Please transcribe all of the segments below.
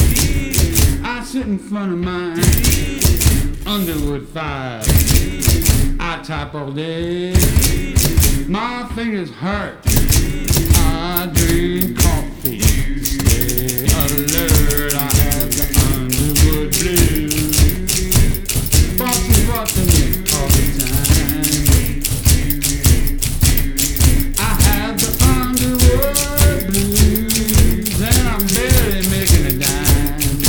I sit in front of mine, Underwood 5. I type all day, my fingers hurt. I drink coffee, stay alert. I have the Underwood blues. Boss is watching me all the time. I have the Underwood blues, and I'm barely making a dime.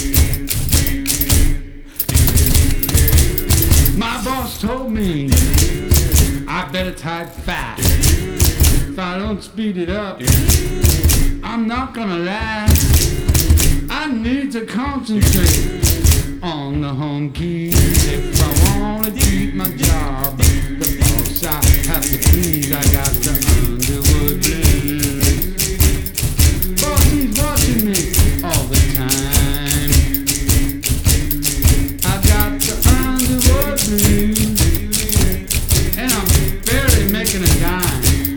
My boss told me I better type fast. If I don't speed it up, I'm not gonna last. I need to concentrate on the home keys if I wanna keep my job. The boss I have to please, I got the Underwood blues. Boss, he's watching me all the time. I got the Underwood blues, and I'm barely making a dime.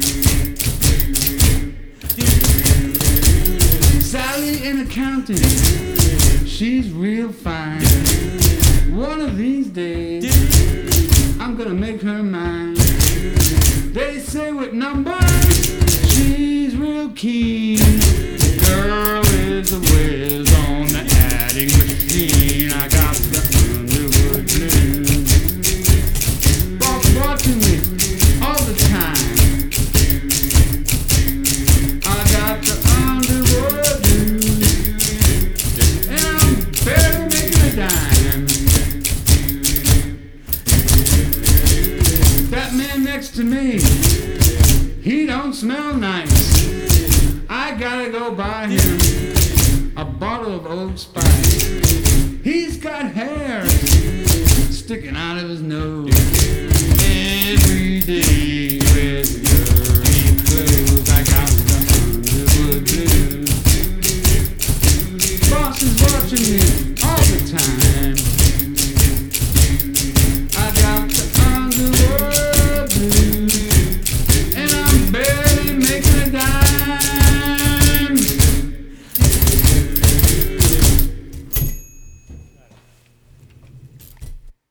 Sally in accounting, she's real fine. One of these days, I'm gonna make her mine. They say with numbers, she's real keen. The girl is a whiz on the adding machine. I got the Underwood blues. Boss watching me all the time. I got the Underwood blues, and I'm barely making a dime. That man next to me, he don't smell nice. I gotta go buy him a bottle of Old Spice. He's got hair sticking out of his nose every day.